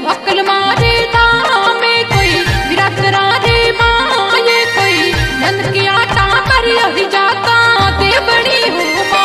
वक्ल मारे दामे कोई विराट रे माँ ये कोई नंद की आटा पर अभी जाता दे बड़ी हो माँ।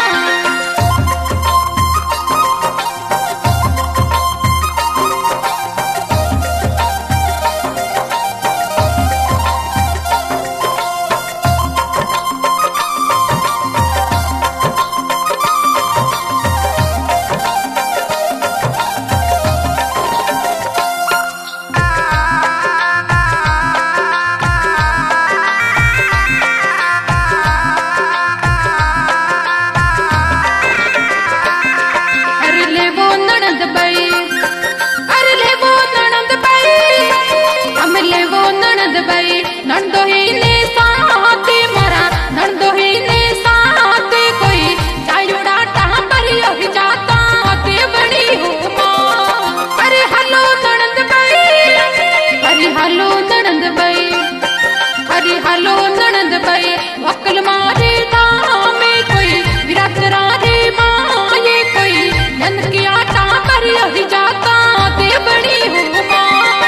नंदो ही ने साथे मरा नंदो ही ने साथे कोई चायुड़ा टांबरी अभी जाता ते बड़ी हो माँ। अरे हलो ननंद भाई अरे हलो ननंद भाई अरे हलो ननंद भाई वक्ल मारे दामे कोई विराट रे माँ ये कोई नंद की आटा पर अभी जाता ते बड़ी हो माँ।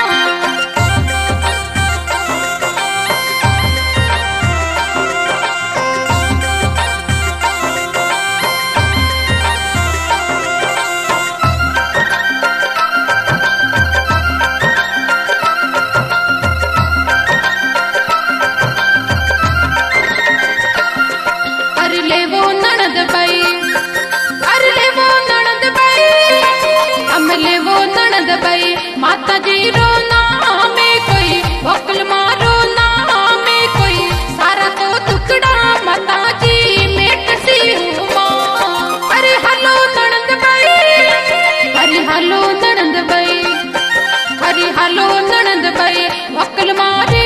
माता जी रो नाम कोई वक्ल मारो नाम कोई सारा तो टुकड़ा माता जी मेट सी हो माँ। अरे हलो ननंद भाई अरे हलो ननंद भाई अरे हलो ननंद भाई वक्ल मारे